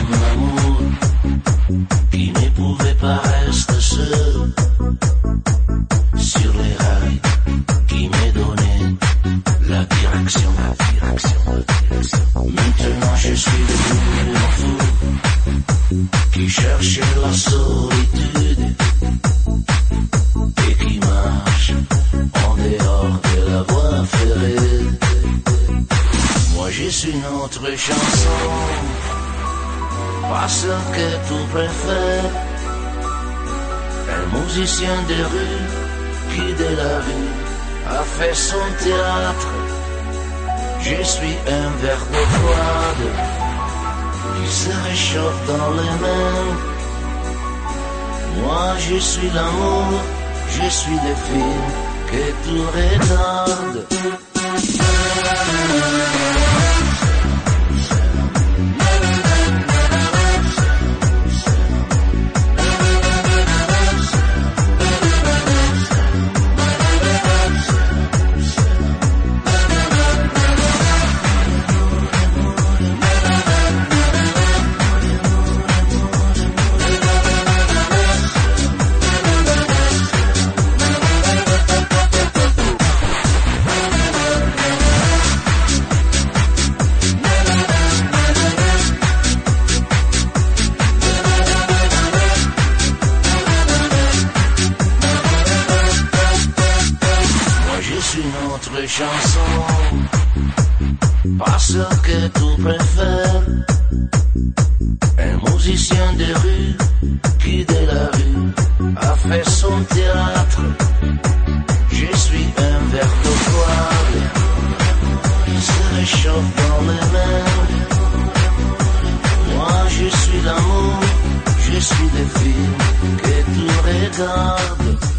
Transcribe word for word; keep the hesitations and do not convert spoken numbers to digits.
mon amour qui ne pouvait pas rester seul sur les rails qui me donnaient la direction, la direction, la direction. Maintenant je suis devenu un fou qui cherchait la solitude et qui marche en dehors de la voie ferrée. Moi je suis notre chanson, pas celle que tu préfères. Un musicien de rue qui de la rue a fait son théâtre. Je suis un verre d'eau froide qui se réchauffe dans les mains. Moi je suis l'amour, je suis le film que tu regardes. Notre chanson, pas celle que tu préfères. Un musicien de rue qui de la rue a fait son théâtre. Je suis un verre d'eau froide qui se réchauffe dans les mains. Moi je suis l'amour, je suis le film que tu regardes.